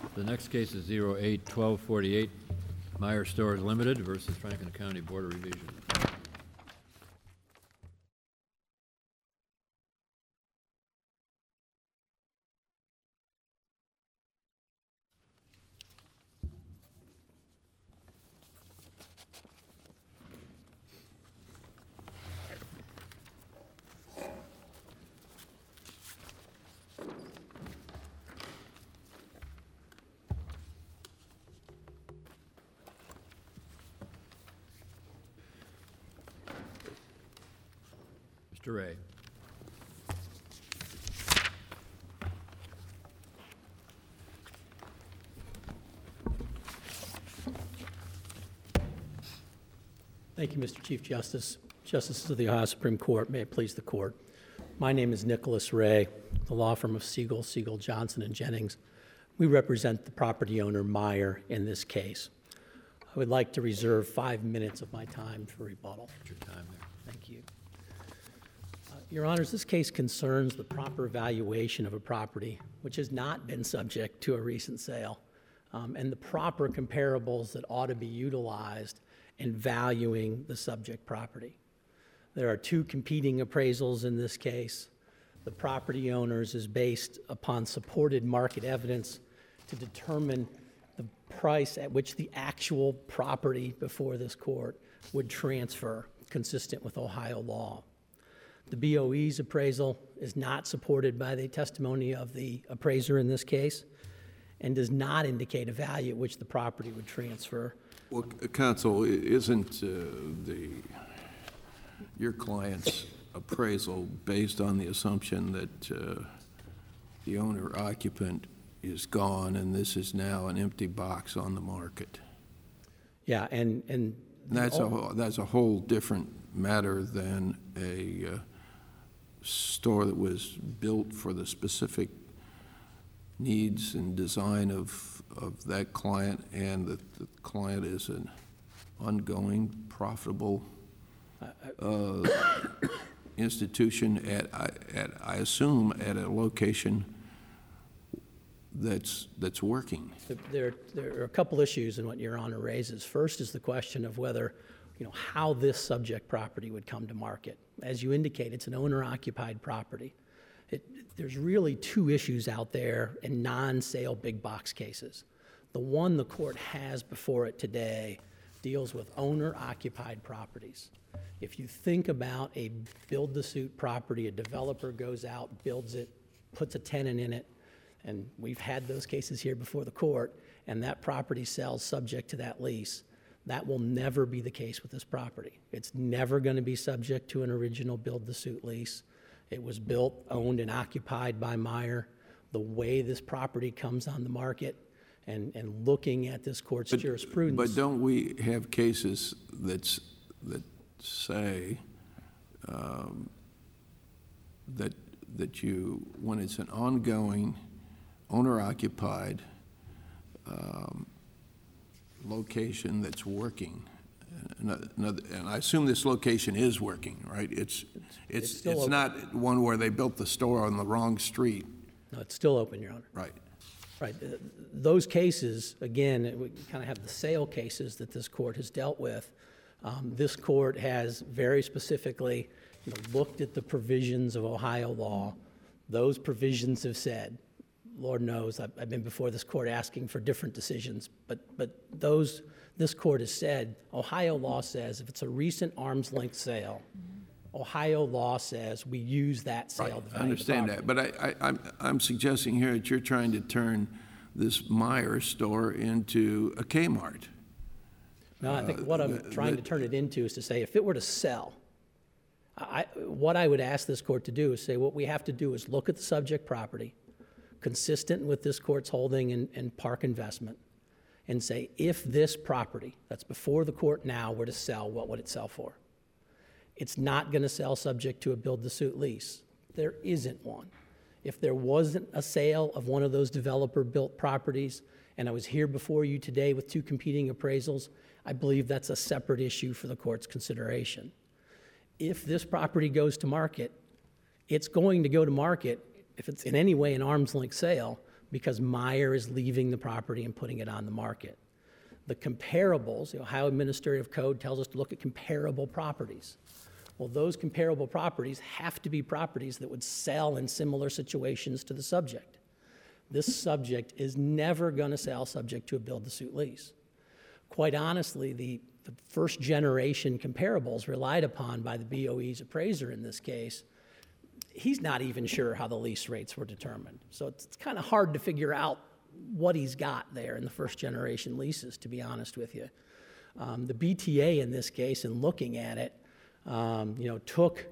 The next case is 08-1248, Meyer Stores Limited versus Franklin County Board of Revision. Mr. Ray. Thank you, Mr. Chief Justice. Justices of the Ohio Supreme Court, may it please the court. My name is Nicholas Ray, the law firm of Siegel, Johnson, and Jennings. We represent the property owner Meyer in this case. I would like to reserve 5 minutes of my time for rebuttal. Your time there. Thank you. Your Honors, this case concerns the proper valuation of a property which has not been subject to a recent sale, and the proper comparables that ought to be utilized in valuing the subject property. There are two competing appraisals in this case. The property owners is based upon supported market evidence to determine the price at which the actual property before this court would transfer, consistent with Ohio law. The BOE's appraisal is not supported by the testimony of the appraiser in this case and does not indicate a value at which the property would transfer. Well, counsel, isn't your client's appraisal based on the assumption that the owner-occupant is gone and this is now an empty box on the market? Yeah, and that's a whole different matter than a store that was built for the specific needs and design of that client, and that the client is an ongoing, profitable institution at I assume at a location that's working. there are a couple issues in what Your Honor raises. First is the question of whether, how this subject property would come to market. As you indicate, it's an owner-occupied property. There's really two issues out there in non-sale big box cases. The one the court has before it today deals with owner-occupied properties. If you think about a build-to-suit property, a developer goes out, builds it, puts a tenant in it, and we've had those cases here before the court, and that property sells subject to that lease. That will never be the case with this property. It's never going to be subject to an original build-to-suit lease. It was built, owned, and occupied by Meyer. The way this property comes on the market and looking at this court's jurisprudence. But don't we have cases that say that you, when it's an ongoing, owner-occupied location that's working, and I assume this location is working, right? It's not one where they built the store on the wrong street. No, it's still open, Your Honor. Right. Right. Those cases, again, we kind of have the sale cases that this court has dealt with. This court has very specifically looked at the provisions of Ohio law. Those provisions have said, Lord knows, I've been before this court asking for different decisions, but this court has said, Ohio law says if it's a recent arm's length sale, Ohio law says we use that sale. Right. I understand that, but I'm suggesting here that you're trying to turn this Meyer store into a Kmart. No, I think what I'm trying to turn it into is to say if it were to sell, what I would ask this court to do is say what we have to do is look at the subject property, consistent with this court's holding in Park Investment, and say if this property that's before the court now were to sell, what would it sell for? It's not going to sell subject to a build-to-suit lease. There isn't one. If there wasn't a sale of one of those developer-built properties, and I was here before you today with two competing appraisals, I believe that's a separate issue for the court's consideration. If this property goes to market, it's going to go to market, if it's in any way an arm's length sale, because Meyer is leaving the property and putting it on the market. The comparables, Ohio Administrative Code tells us to look at comparable properties. Well, those comparable properties have to be properties that would sell in similar situations to the subject. This subject is never going to sell subject to a build-to-suit lease. Quite honestly, the first generation comparables relied upon by the BOE's appraiser in this case, he's not even sure how the lease rates were determined. So it's kind of hard to figure out what he's got there in the first generation leases, to be honest with you. The BTA in this case, in looking at it, took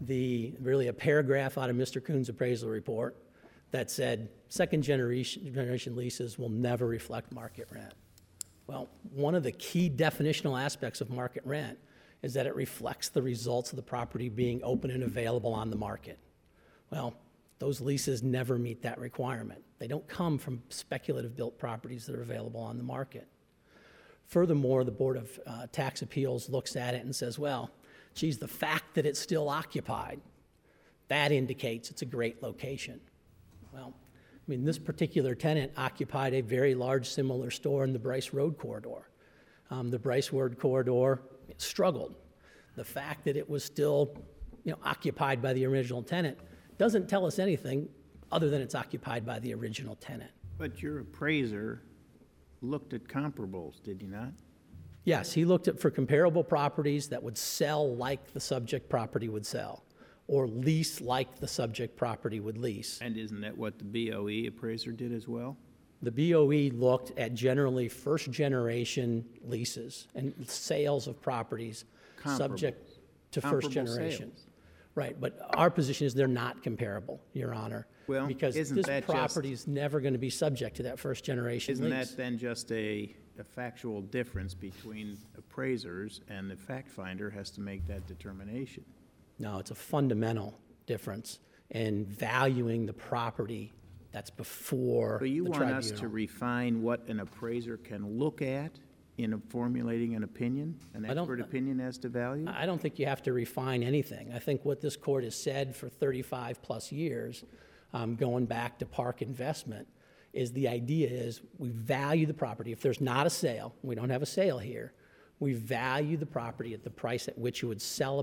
really a paragraph out of Mr. Kuhn's appraisal report that said second generation leases will never reflect market rent. Well, one of the key definitional aspects of market rent is that it reflects the results of the property being open and available on the market. Well, those leases never meet that requirement. They don't come from speculative built properties that are available on the market. Furthermore, the Board of Tax Appeals looks at it and says, well, geez, the fact that it's still occupied, that indicates it's a great location. Well, I mean, this particular tenant occupied a very large similar store in the Bryce Road corridor. The Bryce Road corridor struggled. The fact that it was still occupied by the original tenant doesn't tell us anything other than it's occupied by the original tenant. But your appraiser looked at comparables, did he not? Yes, he looked for comparable properties that would sell like the subject property would sell, or lease like the subject property would lease. And isn't that what the BOE appraiser did as well? The BOE looked at generally first-generation leases and sales of properties subject to first generation. Sales. Right, but our position is they're not comparable, Your Honor. Well, because isn't this that property is never going to be subject to that first-generation lease. Isn't that then just a factual difference between appraisers, and the fact finder has to make that determination? No, it's a fundamental difference in valuing the property that's before So you the want tribunal. us to refine what an appraiser can look at in formulating an opinion, an I don't- expert opinion as to value? I don't think you have to refine anything. I think what this court has said for 35-plus years, going back to Park Investment, is the idea is we value the property. If there's not a sale, we don't have a sale here, we value the property at the price at which it would sell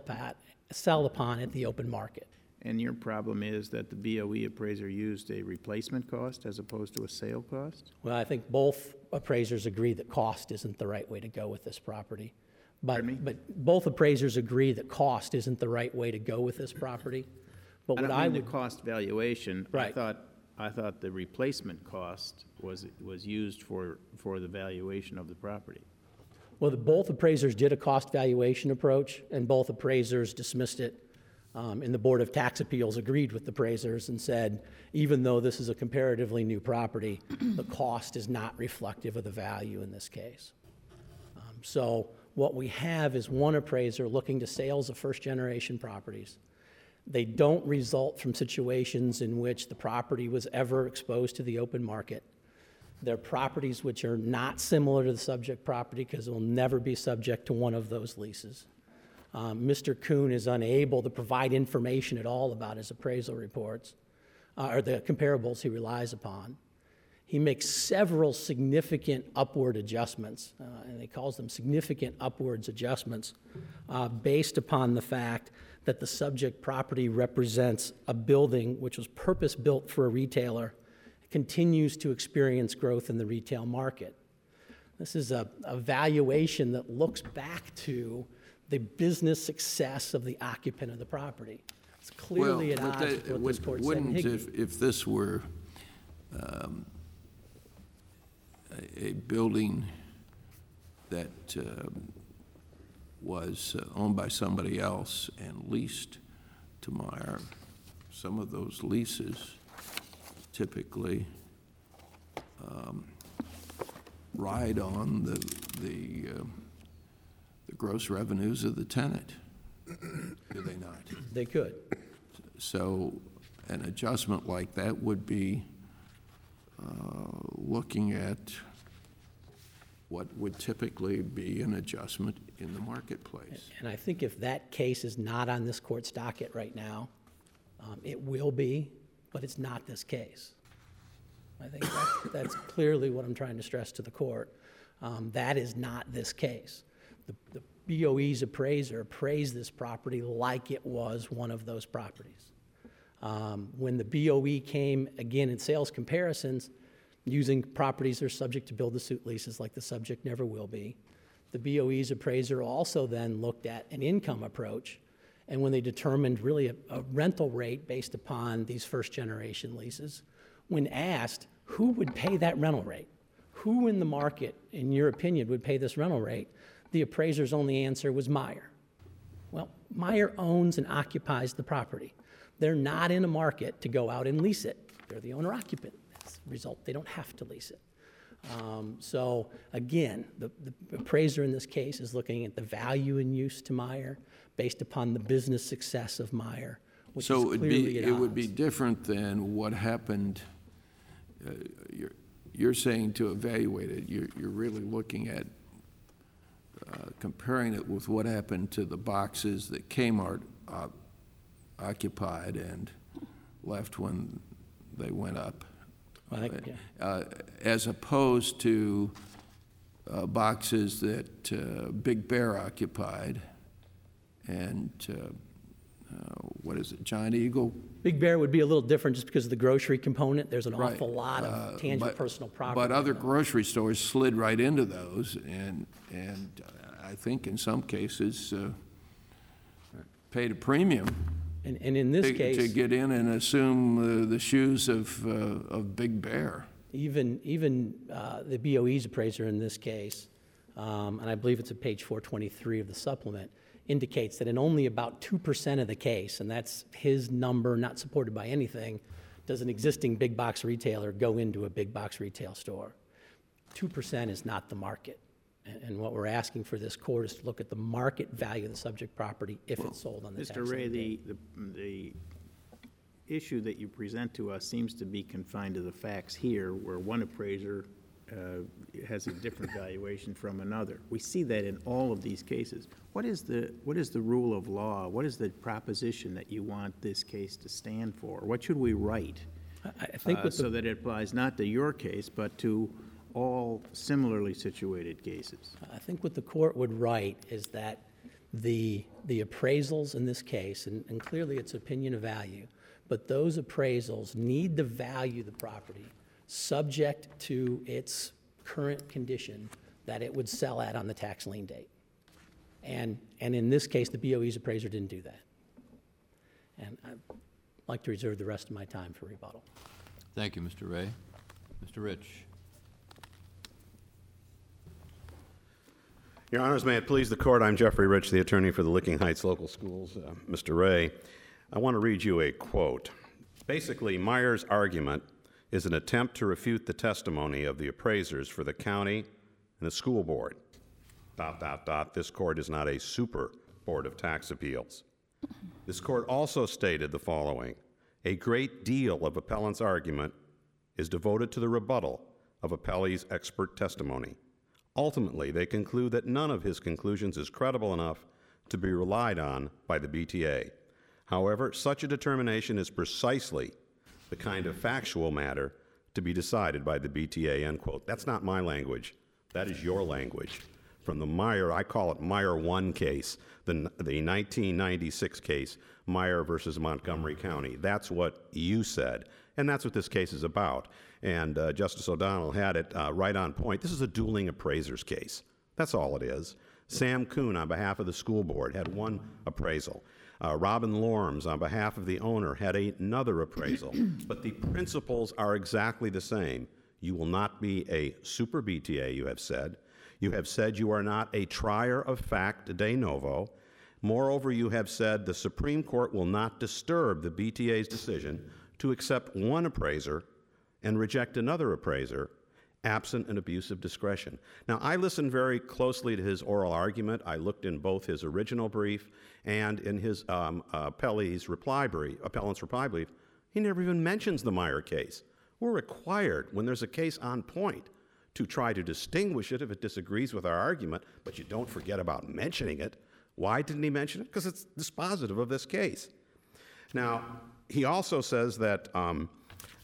upon at the open market. And your problem is that the BOE appraiser used a replacement cost as opposed to a sale cost? Well, I think both appraisers agree that cost isn't the right way to go with this property. Pardon me? But both appraisers agree that cost isn't the right way to go with this property. But I what don't I mean would, the cost valuation. Right. I thought the replacement cost was used for the valuation of the property. well, both appraisers did a cost valuation approach, and both appraisers dismissed it. And the Board of Tax Appeals agreed with the appraisers and said, even though this is a comparatively new property, the cost is not reflective of the value in this case. So what we have is one appraiser looking to sales of first-generation properties. They don't result from situations in which the property was ever exposed to the open market. They're properties which are not similar to the subject property because it will never be subject to one of those leases. Mr. Kuhn is unable to provide information at all about his appraisal reports, or the comparables he relies upon. He makes several significant upward adjustments, and he calls them significant upwards adjustments, based upon the fact that the subject property represents a building which was purpose-built for a retailer, continues to experience growth in the retail market. This is a valuation that looks back to the business success of the occupant of the property. It's clearly at odds with what this court said in Wouldn't, Higbee. if this were a building that was owned by somebody else and leased to Meyer, some of those leases typically ride on the gross revenues of the tenant, do they not? They could. So an adjustment like that would be looking at what would typically be an adjustment in the marketplace. And I think if that case is not on this court's docket right now, it will be, but it's not this case. I think that's clearly what I'm trying to stress to the court. That is not this case. The BOE's appraiser appraised this property like it was one of those properties. When the BOE came, again, in sales comparisons, using properties that are subject to build-to-suit leases like the subject never will be, the BOE's appraiser also then looked at an income approach, and when they determined really a rental rate based upon these first-generation leases, when asked who would pay that rental rate, who in the market, in your opinion, would pay this rental rate, the appraiser's only answer was Meyer. Well, Meyer owns and occupies the property. They're not in a market to go out and lease it. They're the owner-occupant. As a result, they don't have to lease it. So again, the appraiser in this case is looking at the value and use to Meyer based upon the business success of Meyer, which So is clearly at it would be odds. different than what happened, you're saying to evaluate it, you're really looking at comparing it with what happened to the boxes that Kmart occupied and left when they went up. I think, yeah. As opposed to boxes that Big Bear occupied and, what is it, Giant Eagle? Big Bear would be a little different just because of the grocery component. There's an Right. awful lot of tangible personal property. But other grocery stores slid right into those, and I think in some cases paid a premium And in this to case, get in and assume the shoes of Big Bear. even the BOE's appraiser in this case, and I believe it's at page 423 of the supplement, indicates that in only about 2% of the case, and that's his number, not supported by anything, does an existing big box retailer go into a big box retail store. 2% is not the market. And what we're asking for this court is to look at the market value of the subject property if it's sold on the tax Mr. Ray, lien date. the issue that you present to us seems to be confined to the facts here, where one appraiser has a different valuation from another. We see that in all of these cases. What is the rule of law? What is the proposition that you want this case to stand for? What should we write I think with so that it applies not to your case, but to all similarly situated cases? I think what the court would write is that the appraisals in this case, and clearly it's opinion of value, but those appraisals need to value the property subject to its current condition that it would sell at on the tax lien date. And in this case, the BOE's appraiser didn't do that. And I'd like to reserve the rest of my time for rebuttal. Thank you, Mr. Ray. Mr. Rich. Your Honors, may it please the Court, I'm Jeffrey Rich, the attorney for the Licking Heights Local Schools. Mr. Ray, I want to read you a quote. Basically, Meyer's argument is an attempt to refute the testimony of the appraisers for the county and the school board. ... This court is not a super board of tax appeals. This court also stated the following: a great deal of appellant's argument is devoted to the rebuttal of appellee's expert testimony. Ultimately, they conclude that none of his conclusions is credible enough to be relied on by the BTA. However, such a determination is precisely the kind of factual matter to be decided by the BTA, end quote. That's not my language. That is your language. From the Meyer, I call it Meyer 1 case, the 1996 case, Meyer versus Montgomery County. That's what you said, and that's what this case is about. And Justice O'Donnell had it right on point. This is a dueling appraisers case. That's all it is. Sam Kuhn, on behalf of the school board, had one appraisal. Robin Lorms, on behalf of the owner, had another appraisal. But the principles are exactly the same. You will not be a super BTA, you have said. You have said you are not a trier of fact de novo. Moreover, you have said the Supreme Court will not disturb the BTA's decision to accept one appraiser and reject another appraiser, absent an abuse of discretion. Now, I listened very closely to his oral argument. I looked in both his original brief and in his appellant's reply brief. He never even mentions the Meyer case. We're required, when there's a case on point, to try to distinguish it if it disagrees with our argument, but you don't forget about mentioning it. Why didn't he mention it? Because it's dispositive of this case. Now, he also says that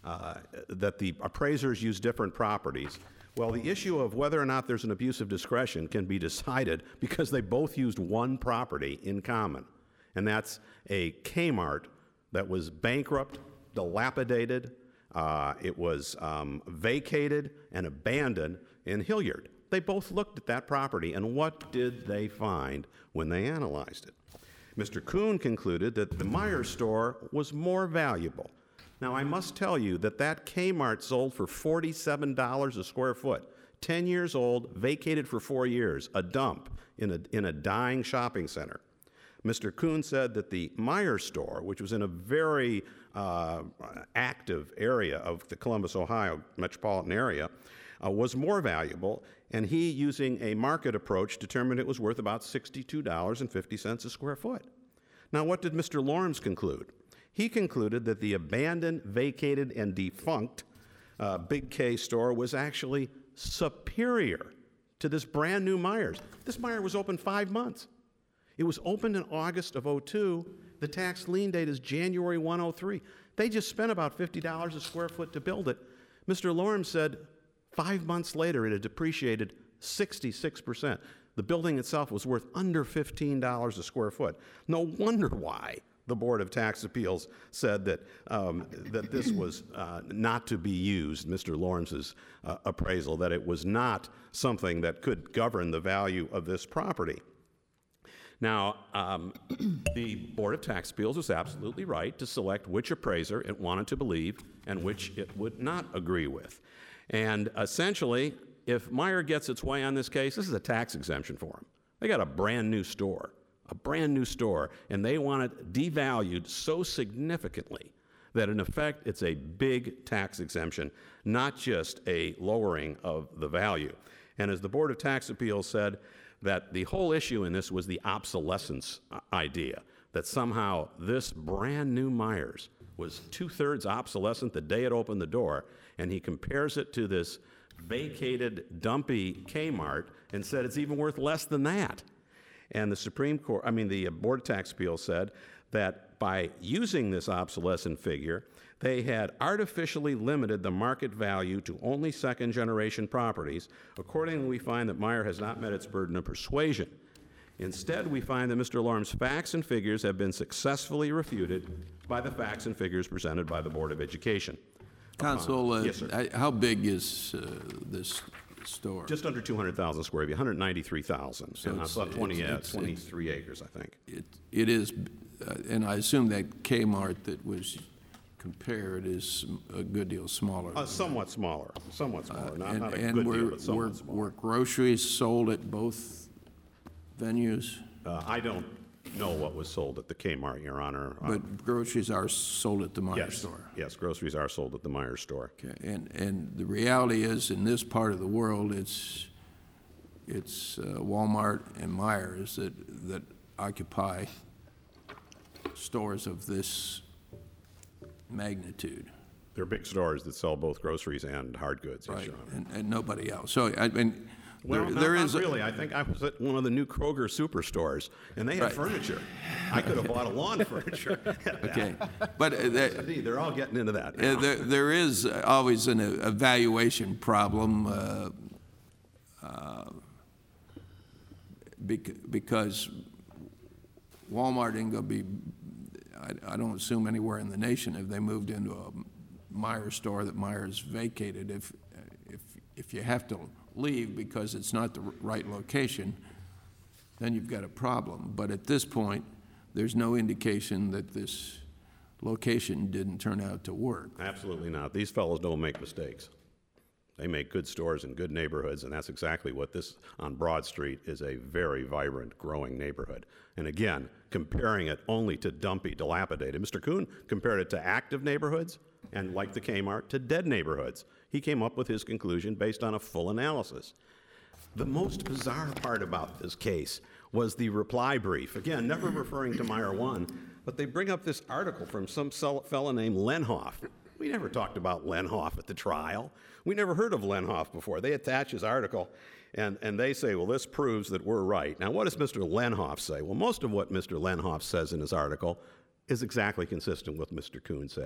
that the appraisers use different properties. Well, the issue of whether or not there's an abuse of discretion can be decided because they both used one property in common, and that's a Kmart that was bankrupt, dilapidated, it was vacated and abandoned in Hilliard. They both looked at that property, and what did they find when they analyzed it? Mr. Kuhn concluded that the Myers store was more valuable. Now, I must tell you that that Kmart sold for $47 a square foot, 10 years old, vacated for 4 years, a dump in a dying shopping center. Mr. Kuhn said that the Myers store, which was in a very active area of the Columbus, Ohio metropolitan area, was more valuable, and he, using a market approach, determined it was worth about $62.50 a square foot. Now, what did Mr. Lorms conclude? He concluded that the abandoned, vacated, and defunct Big K store was actually superior to this brand new Myers. This Myers was open 5 months. It was opened in August of '02. The tax lien date is January 1, '03. They just spent about $50 a square foot to build it. Mr. Lorms said 5 months later it had depreciated 66%. The building itself was worth under $15 a square foot. No wonder why the Board of Tax Appeals said that, that this was not to be used, Mr. Lawrence's appraisal, that it was not something that could govern the value of this property. Now, the Board of Tax Appeals was absolutely right to select which appraiser it wanted to believe and which it would not agree with. And essentially, if Meyer gets its way on this case, this is a tax exemption for them. They got a brand new store, and they want it devalued so significantly that in effect it's a big tax exemption, not just a lowering of the value. And as the Board of Tax Appeals said, that the whole issue in this was the obsolescence idea, that somehow this brand new Myers was 2/3 obsolescent the day it opened the door, and he compares it to this vacated, dumpy Kmart and said it's even worth less than that. And the Board of Tax Appeals said that by using this obsolescent figure, they had artificially limited the market value to only second-generation properties. Accordingly, we find that Meyer has not met its burden of persuasion. Instead, we find that Mr. Lorm's facts and figures have been successfully refuted by the facts and figures presented by the Board of Education. Counsel, Yes, sir. how big is this store? Just under 200,000 square feet, 193,000. So and it's- about it's- 23 acres, I think. It is, and I assume that Kmart that was compared is a good deal smaller. Somewhat smaller, not a And good were, deal, but somewhat smaller. were groceries sold at both venues? I don't know what was sold at the Kmart, Your Honor. But groceries are sold at the Myers Yes, store? yes, groceries are sold at the Myers store. Okay, and the reality is, in this part of the world, it's Walmart and Myers that occupy stores of this magnitude, They're big stores that sell both groceries and hard goods, yes, right? Your Honor. And nobody else. So, I mean, Well, there not is really. I think I was at one of the new Kroger superstores, and they had Right. furniture. I could have bought a lawn furniture. Okay, but Indeed, they're all getting into that now. there is always an evaluation problem because Walmart ain't going to be, I don't assume anywhere in the nation if they moved into a Myers store that Myers vacated. If you have to leave because it's not the right location, then you've got a problem. But at this point, there's no indication that this location didn't turn out to work. Absolutely not. These fellows don't make mistakes. They make good stores in good neighborhoods, and that's exactly what this on Broad Street is, a very vibrant, growing neighborhood. And again, comparing it only to dumpy, dilapidated. Mr. Kuhn compared it to active neighborhoods and, like the Kmart, to dead neighborhoods. He came up with his conclusion based on a full analysis. The most bizarre part about this case was the reply brief. Again, never referring to Meyer 1, but they bring up this article from some fellow named Lenhoff. We never talked about Lenhoff at the trial. We never heard of Lenhoff before. They attach his article, and they say, well, this proves that we're right. Now, what does Mr. Lenhoff say? Well, most of what Mr. Lenhoff says in his article is exactly consistent with what Mr. Kuhn said.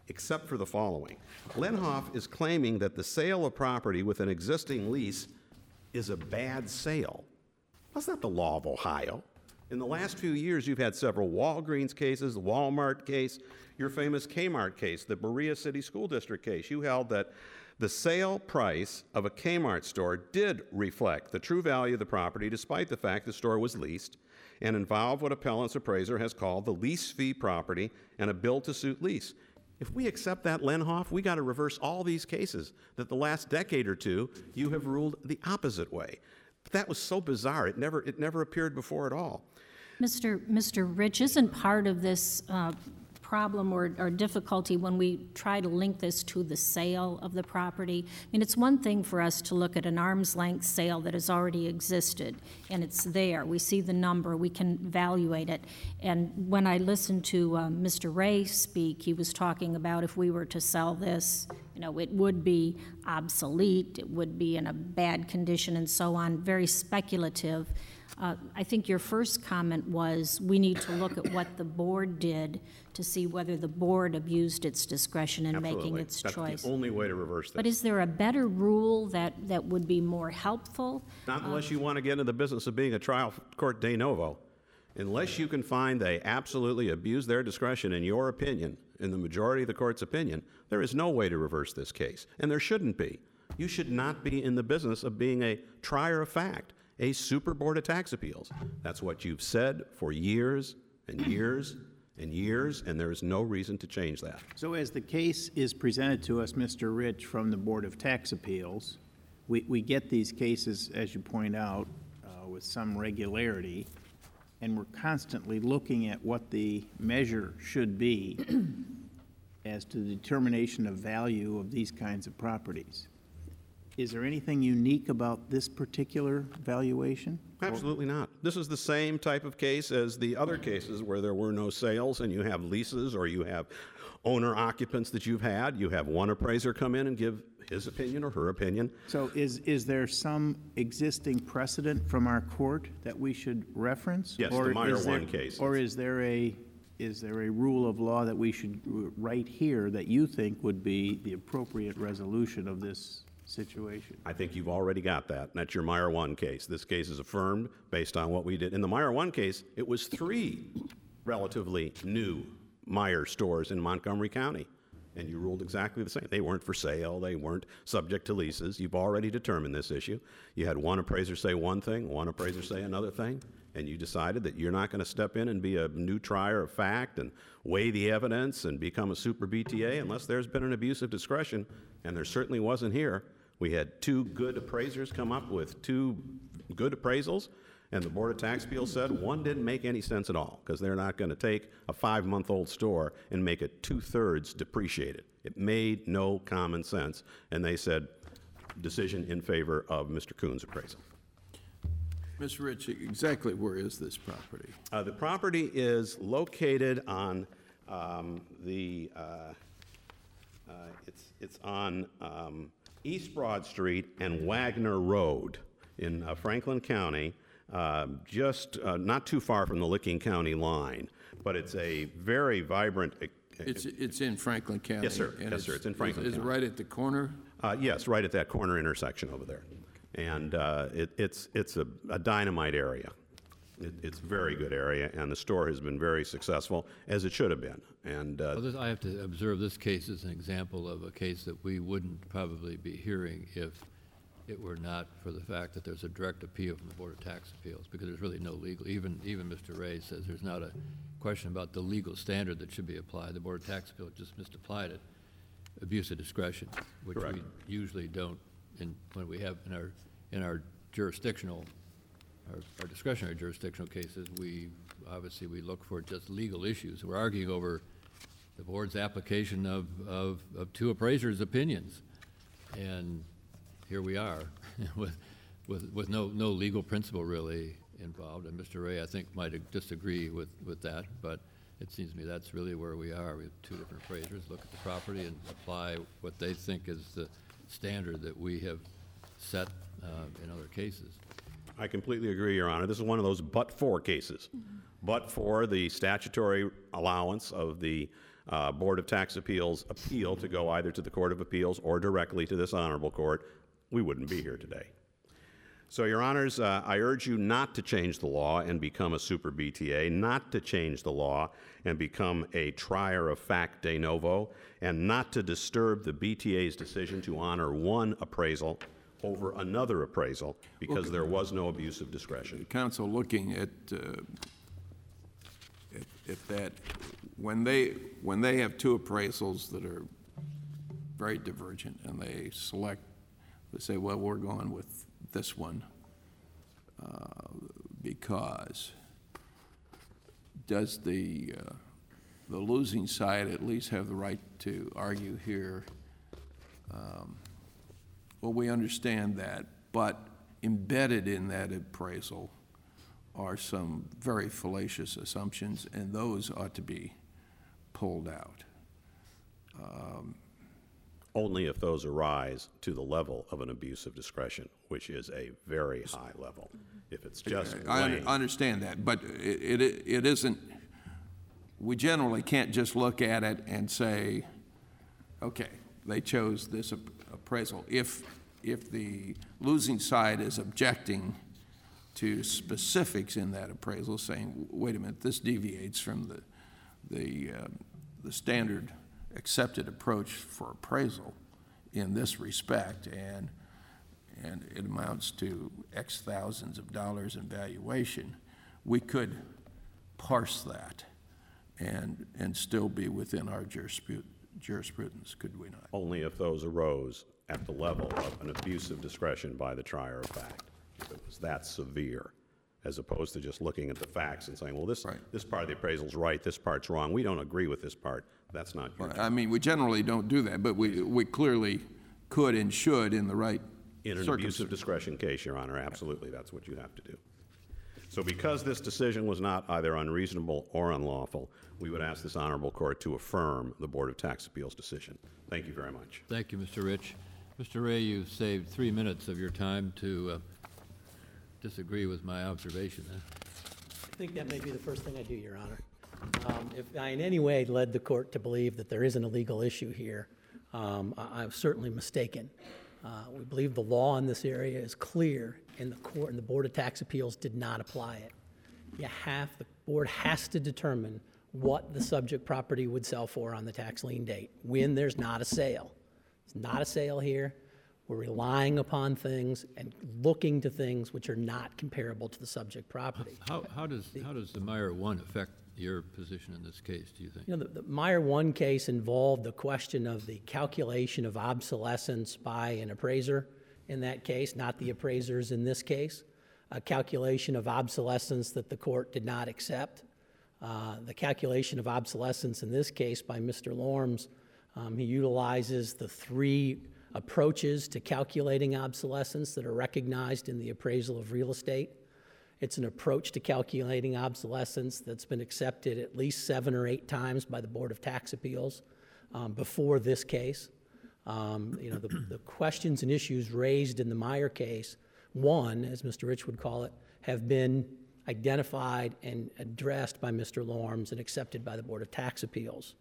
except for the following. Lenhoff is claiming that the sale of property with an existing lease is a bad sale. That's not the law of Ohio. In the last few years, you've had several Walgreens cases, the Walmart case, your famous Kmart case, the Berea City School District case. You held that the sale price of a Kmart store did reflect the true value of the property despite the fact the store was leased and involved what appellant's appraiser has called the lease fee property and a build-to-suit lease. If we accept that, Lenhoff, we got to reverse all these cases that the last decade or two you have ruled the opposite way. But that was so bizarre. It never appeared before at all. Mr. Rich, isn't part of this problem or difficulty when we try to link this to the sale of the property? I mean, it's one thing for us to look at an arm's length sale that has already existed, and it's there. We see the number, we can evaluate it. And when I listened to Mr. Ray speak, he was talking about if we were to sell this, you know, it would be obsolete, it would be in a bad condition and so on, very speculative. I think your first comment was we need to look at what the board did to see whether the board abused its discretion in making its choice. That's the only way to reverse this. But is there a better rule that would be more helpful? Not unless you want to get into the business of being a trial court de novo. Unless you can find they absolutely abused their discretion in your opinion, in the majority of the court's opinion, there is no way to reverse this case. And there shouldn't be. You should not be in the business of being a trier of fact, a super board of tax appeals. That's what you've said for years and years and years, and there is no reason to change that. So as the case is presented to us, Mr. Rich, from the Board of Tax Appeals, we get these cases, as you point out, with some regularity, and we're constantly looking at what the measure should be as to the determination of value of these kinds of properties. Is there anything unique about this particular valuation? Absolutely not. This is the same type of case as the other cases where there were no sales and you have leases or you have owner occupants that you've had. You have one appraiser come in and give his opinion or her opinion. So is there some existing precedent from our court that we should reference? Yes, the Meyer 1 case. Or is there a rule of law that we should write here that you think would be the appropriate resolution of this situation? I think you've already got that. And that's your Meyer 1 case. This case is affirmed based on what we did. In the Meyer 1 case, it was 3 relatively new Meyer stores in Montgomery County. And you ruled exactly the same. They weren't for sale. They weren't subject to leases. You've already determined this issue. You had one appraiser say one thing, one appraiser say another thing, and you decided that you're not going to step in and be a new trier of fact and weigh the evidence and become a super BTA unless there's been an abuse of discretion, and there certainly wasn't here. We had 2 good appraisers come up with 2 good appraisals, and the Board of Tax Appeals said one didn't make any sense at all because they're not going to take a 5-month-old store and make it 2/3 depreciated. It made no common sense, and they said decision in favor of Mr. Kuhn's appraisal. Mr. Rich, exactly where is this property? The property is located on it's on East Broad Street and Wagner Road in Franklin County, just not too far from the Licking County line. But it's a very vibrant. It's in Franklin County. Yes, sir. And Yes, sir. It's in Franklin Is it County. right at the corner? Yes, right at that corner intersection over there. And it's a dynamite area. It's a very good area, and the store has been very successful, as it should have been. And I have to observe this case as an example of a case that we wouldn't probably be hearing if it were not for the fact that there's a direct appeal from the Board of Tax Appeals, because there's really no legal, even Mr. Ray says there's not a question about the legal standard that should be applied. The Board of Tax Appeals just misapplied it. Abuse of discretion, which Correct. we usually don't when we have in our jurisdictional, our discretionary jurisdictional cases, we look for just legal issues. We're arguing over the board's application of 2 appraisers' opinions, and here we are with no legal principle really involved. And Mr. Ray, I think, might disagree with that, but it seems to me that's really where we are. We have 2 different appraisers look at the property and apply what they think is the standard that we have set in other cases. I completely agree, Your Honor. This is one of those but-for cases. But for the statutory allowance of the Board of Tax Appeals appeal to go either to the Court of Appeals or directly to this honorable court, we wouldn't be here today. So, Your Honors, I urge you not to change the law and become a super BTA, not to change the law and become a trier of fact de novo, and not to disturb the BTA's decision to honor one appraisal over another appraisal because there was no abuse of discretion. Counsel, looking at that, when they have two appraisals that are very divergent and they say, well, we're going with this one because does the losing side at least have the right to argue here? Well, we understand that, but embedded in that appraisal are some very fallacious assumptions, and those ought to be pulled out. Only if those arise to the level of an abuse of discretion, which is a very high level. If it's just I laying, understand that, but it isn't, we generally can't just look at it and say, okay, they chose this appraisal. If the losing side is objecting to specifics in that appraisal, saying, wait a minute, this deviates from the standard accepted approach for appraisal in this respect, and it amounts to X thousands of dollars in valuation, we could parse that and still be within our jurisprudence, could we not? only if those arose at the level of an abuse of discretion by the trier of fact. If it was that severe, as opposed to just looking at the facts and saying, well, this part of the appraisal's right, this part's wrong, we don't agree with this part. That's not your job. I mean, we generally don't do that, but we clearly could and should in the right In an abuse of discretion case, Your Honor, absolutely, that's what you have to do. So because this decision was not either unreasonable or unlawful, we would ask this honorable court to affirm the Board of Tax Appeals decision. Thank you very much. Thank you, Mr. Rich. Mr. Ray, you've saved 3 minutes of your time to disagree with my observation. I think that may be the first thing I do, Your Honor. If I in any way led the court to believe that there isn't a legal issue here, I'm certainly mistaken. We believe the law in this area is clear, and the court and the Board of Tax Appeals did not apply it. The board has to determine what the subject property would sell for on the tax lien date when there's not a sale. It's not a sale here. We're relying upon things and looking to things which are not comparable to the subject property. How does the Meyer 1 affect your position in this case, do you think? You know, the Meyer 1 case involved the question of the calculation of obsolescence by an appraiser in that case, not the appraisers in this case, a calculation of obsolescence that the court did not accept. The calculation of obsolescence in this case by Mr. Lorms, he utilizes the 3 approaches to calculating obsolescence that are recognized in the appraisal of real estate. It's an approach to calculating obsolescence that's been accepted at least 7 or 8 times by the Board of Tax Appeals before this case. The questions and issues raised in the Meyer case, 1, as Mr. Rich would call it, have been identified and addressed by Mr. Lorms and accepted by the Board of Tax Appeals.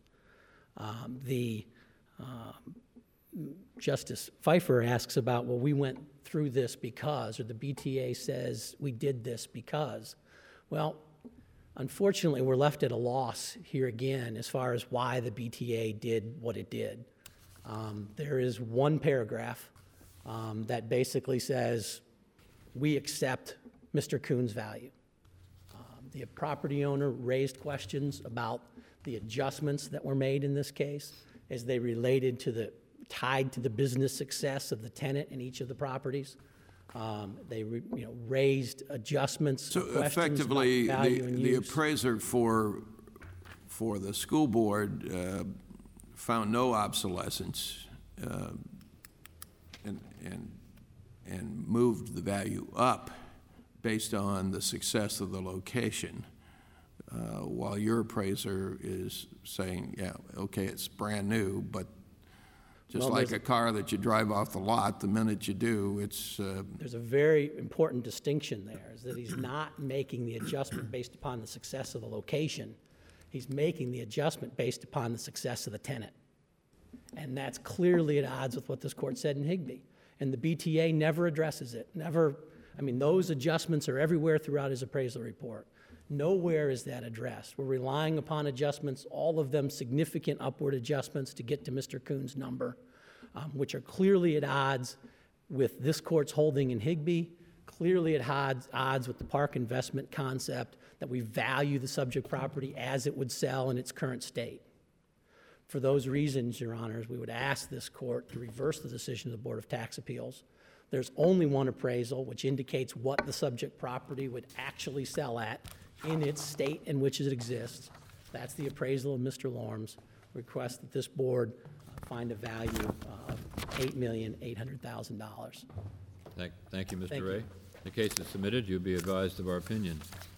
Justice Pfeiffer asks about, well, we went through this because, or the BTA says we did this because. Well, unfortunately, we're left at a loss here again as far as why the BTA did what it did. There is one paragraph that basically says we accept Mr. Kuhn's value. The property owner raised questions about the adjustments that were made in this case as they related to tied to the business success of the tenant in each of the properties. They raised adjustments. So effectively, the appraiser for the school board found no obsolescence and moved the value up based on the success of the location, while your appraiser is saying, yeah, okay, it's brand new, but just like a car that you drive off the lot, the minute you do, it's... There's a very important distinction there, is that he's not making the adjustment based upon the success of the location. He's making the adjustment based upon the success of the tenant. And that's clearly at odds with what this court said in Higbee. And the BTA never addresses it, never. I mean, those adjustments are everywhere throughout his appraisal report. Nowhere is that addressed. We're relying upon adjustments, all of them significant upward adjustments to get to Mr. Kuhn's number, which are clearly at odds with this court's holding in Higbee, clearly at odds with the park investment concept that we value the subject property as it would sell in its current state. For those reasons, Your Honors, we would ask this court to reverse the decision of the Board of Tax Appeals. There's only one appraisal which indicates what the subject property would actually sell at in its state in which it exists. That's the appraisal of Mr. Lorms. Request that this board find a value of $8,800,000. Thank you, Mr. Thank you. Ray. The case is submitted. You'll be advised of our opinion.